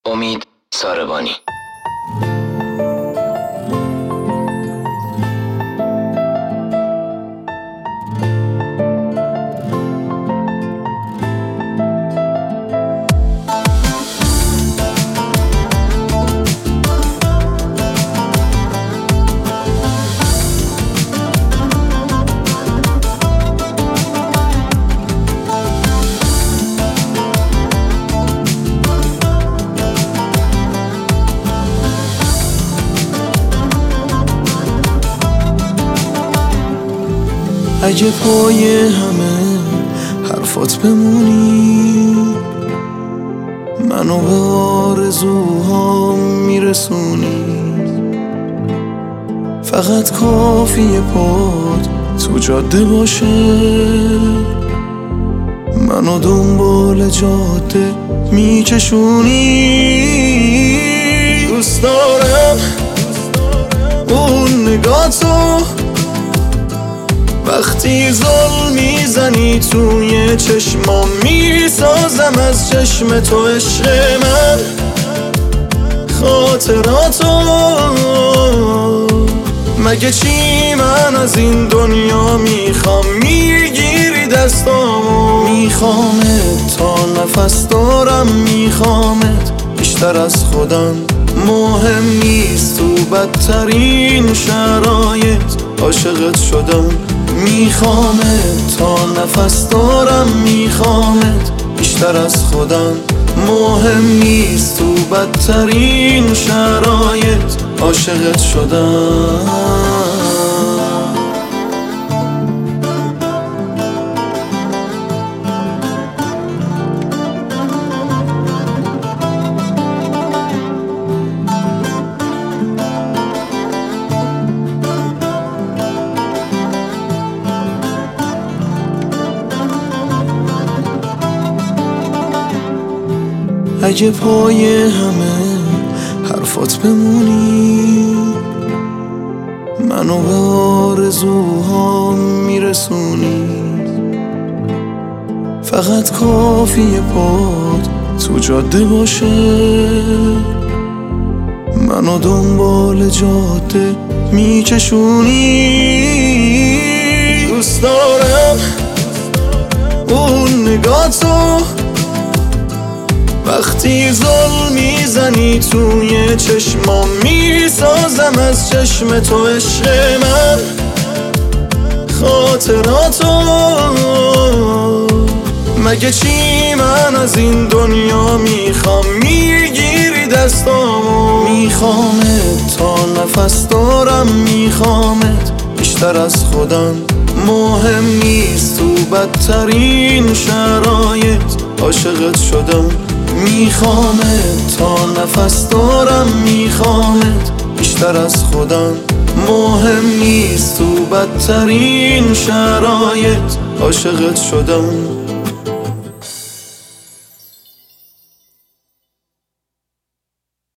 امید ساربانی. اگه پای همه حرفات بمونی، منو به آرزوهام میرسونی. فقط کافیه پات تو جاده باشه، منو دنبال جاده میکشونی. دوست دارم اون نگاتو وقتی زل میزنی توی چشمام، میسازم از چشم تو عشق من خاطراتو. مگه چی من از این دنیا میخوام، میگیری دستامو. میخوامت تا نفس دارم، میخوامت بیشتر از خودم. مهم نیست تو بدترین شرایط عاشقت شدم. میخوامت تا نفس دارم، میخوامت بیشتر از خودم. مهم نیست تو بدترین شرایط عاشقت شدم. اگه پای همه حرفات بمونی، منو به آرزوهام میرسونی. فقط کافیه پات تو جاده باشه، منو دنبال جاده میکشونی. دوست دارم اون نگاتو وقتی زل میزنی توی چشمام، میسازم از چشم تو عشق من خاطراتو. مگه چی من از این دنیا میخوام، میگیری دستامو. میخوامت تا نفس دارم، میخوامت بیشتر از خودم. مهم نیست تو بدترین شرایط عاشقت شدم. میخوامت تا نفس دارم، میخوامت بیشتر از خودم. مهم نیست تو بدترین شرایط عاشقت شدم.